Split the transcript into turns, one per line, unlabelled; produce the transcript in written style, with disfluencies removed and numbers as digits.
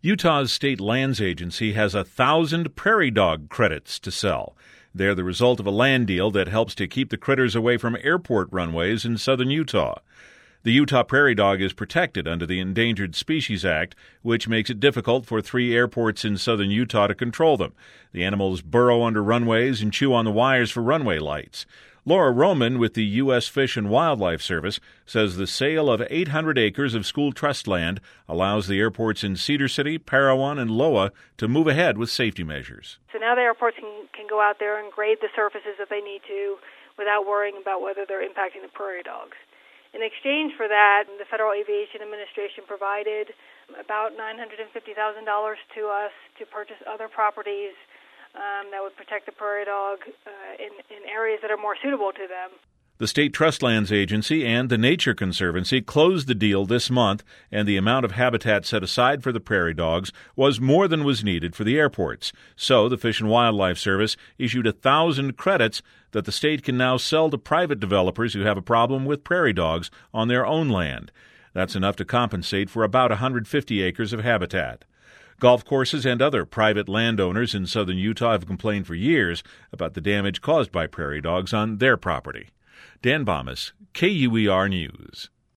Utah's State Lands Agency has 1,000 prairie dog credits to sell. They're the result of a land deal that helps to keep the critters away from airport runways in southern Utah. The Utah prairie dog is protected under the Endangered Species Act, which makes it difficult for 3 airports in southern Utah to control them. The animals burrow under runways and chew on the wires for runway lights. Laura Roman with the U.S. Fish and Wildlife Service says the sale of 800 acres of school trust land allows the airports in Cedar City, Parowan, and Loa to move ahead with safety measures.
So now the airports can go out there and grade the surfaces if they need to without worrying about whether they're impacting the prairie dogs. In exchange for that, the Federal Aviation Administration provided about $950,000 to us to purchase other properties that would protect the prairie dog in areas that are more suitable to them.
The State Trust Lands Agency and the Nature Conservancy closed the deal this month, and the amount of habitat set aside for the prairie dogs was more than was needed for the airports. So the Fish and Wildlife Service issued 1,000 credits that the state can now sell to private developers who have a problem with prairie dogs on their own land. That's enough to compensate for about 150 acres of habitat. Golf courses and other private landowners in southern Utah have complained for years about the damage caused by prairie dogs on their property. Dan Bomas, KUER News.